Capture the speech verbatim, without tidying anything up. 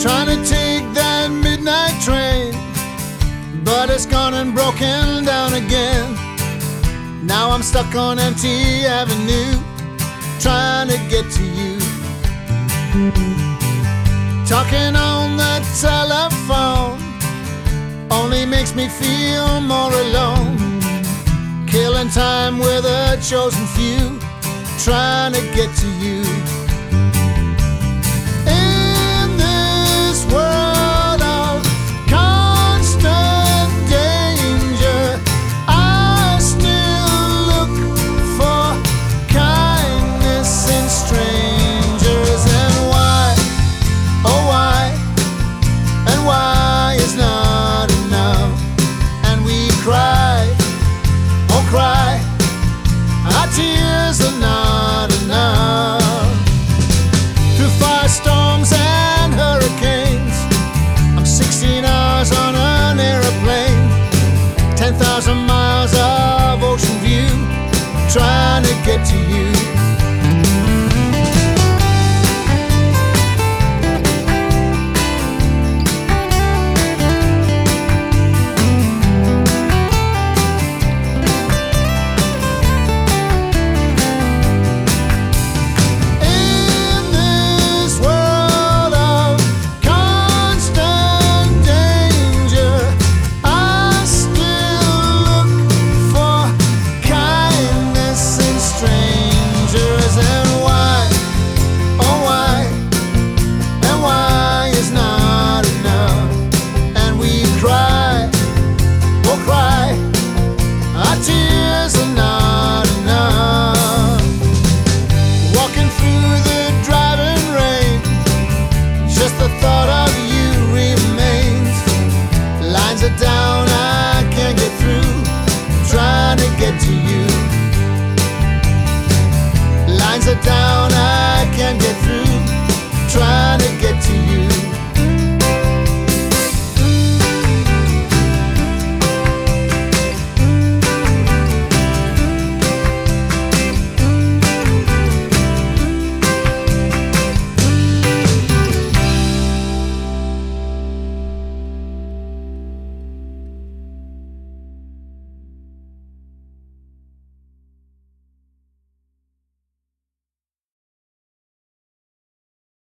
trying to take that midnight train, but it's gone and broken down again. Now I'm stuck on empty avenue, trying to get to you. Talking on the telephone only makes me feel more alone. Killing time with a chosen few, trying to get to you. In this world of constant danger, I still look for kindness in strangers. And why, oh why, and why is not enough. And we cry, oh cry, our tears are not enough. Through firestorms and hurricanes, I'm sixteen hours on an airplane, ten thousand miles of ocean view, trying to get to you.